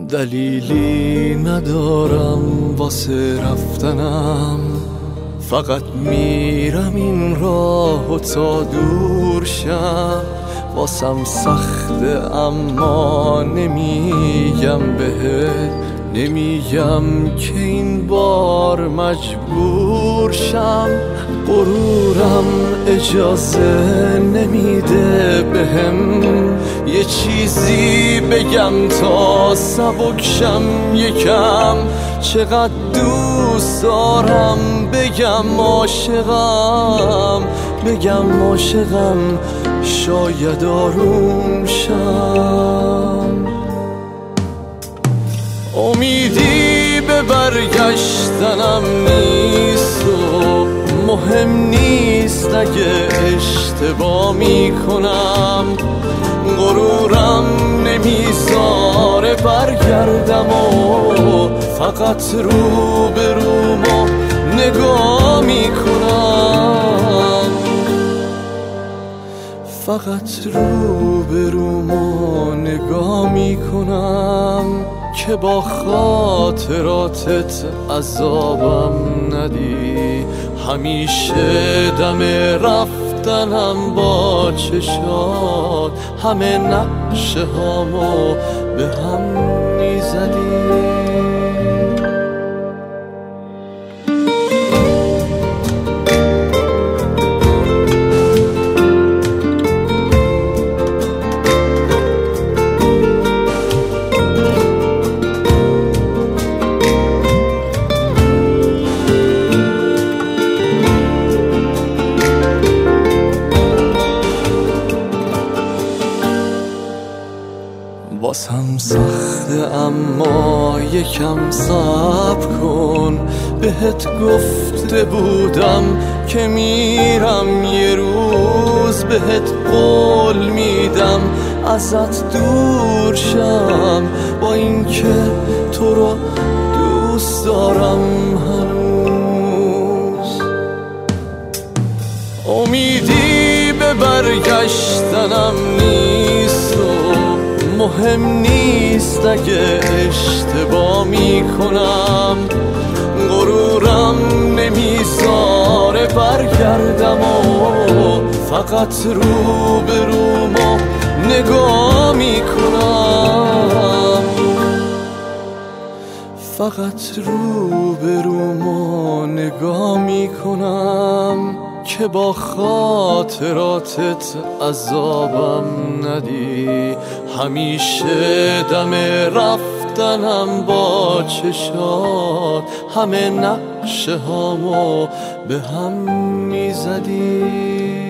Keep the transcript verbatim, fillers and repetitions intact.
دلیلی ندارم واسه رفتنم، فقط میرم این راه تا دور شم. واسم سخته اما نمیگم بهت، نمیگم که این بار مجبور شم. غرورم اجازه نمیده بهم یه چیزی بگم تا سبک شم یکم. چقدر دوست دارم بگم عاشقم، بگم عاشقم شاید آروم شم. امیدی به برگشتنم نیست و مهم نیست اگه اشتباه میکنم. غرورم نمیذاره برگردم و فقط رو به رومو نگاه میکنم، فقط رو به رومو نگاه میکنم که با خاطراتت عذابم ندی. همیشه دم رفتنم با چشات همه نقشه هامو به هم میزدی. واسم سخته اما یکم صبر کن. بهت گفته بودم که میرم یه روز، بهت قول میدم ازت دور شم. با اینکه تو رو دوست دارم هنوز، امیدی به برگشتنم نیست و مهم نیست اگه اشتباه میکنم. غرورم نمیذاره برگردم و فقط رو به رومو نگاه میکنم، فقط رو به رومو نگاه میکنم که با خاطراتت عذابم ندی. همیشه دم رفتنم با چشات همه نقشه هامو به هم میزدی.